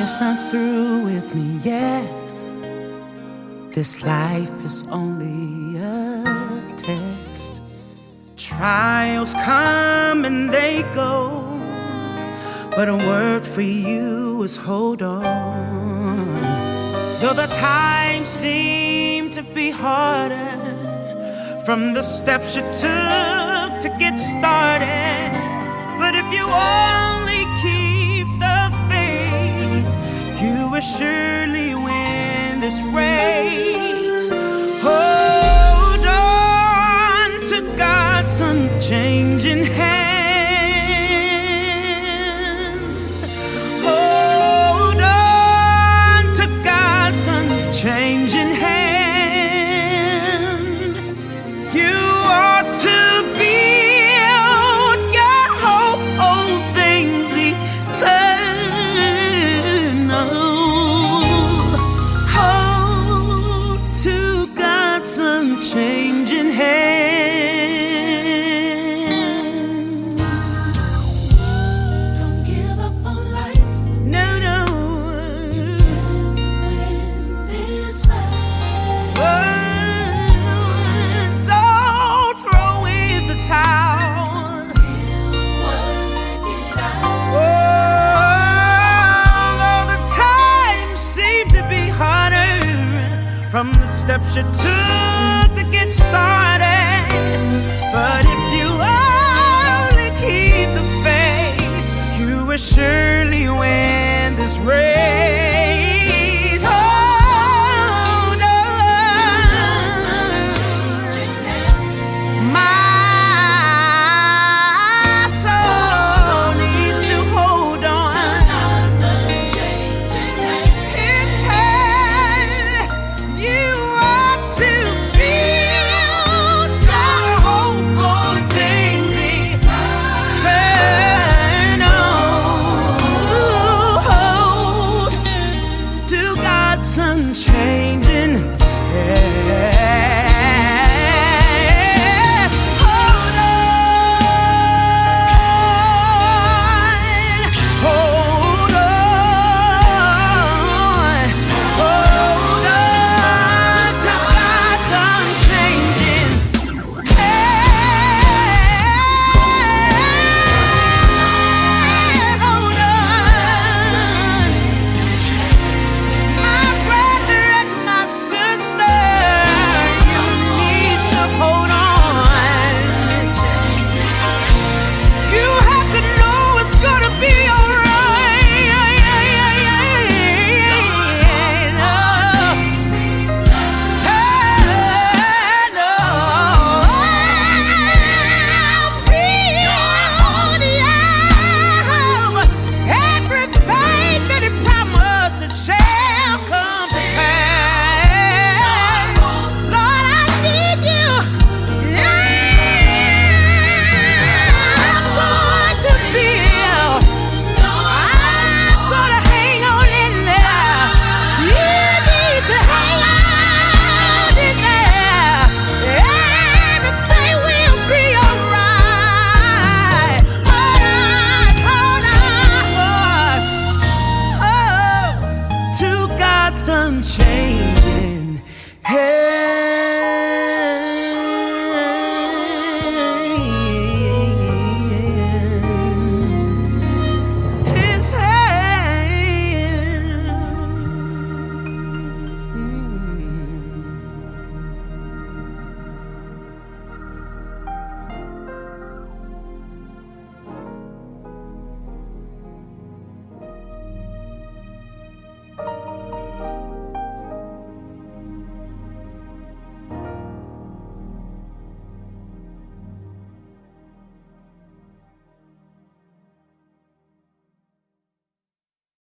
God's not through with me yet. This life is only a test. Trials come and they go, but a word for you is hold on. Though the times seem to be harder from the steps you took to get started, but if you only keep the faith, you will surely win this race. Hold on to God's unchanging hand. Hold on to God's unchanging hand. You ought to build your hope on things eternal. Hold to God's unchanging hand. Don't give up on life. No, no. You can win this fight. Oh, don't throw in the towel. Work it out. Although the times seem to be harder from the steps you took to get started, but if you only keep the faith, you will surely win this race. Hold on. My soul needs to hold on. His hand, you ought to build your hope on things eternal. Hold to God's unchanging hand.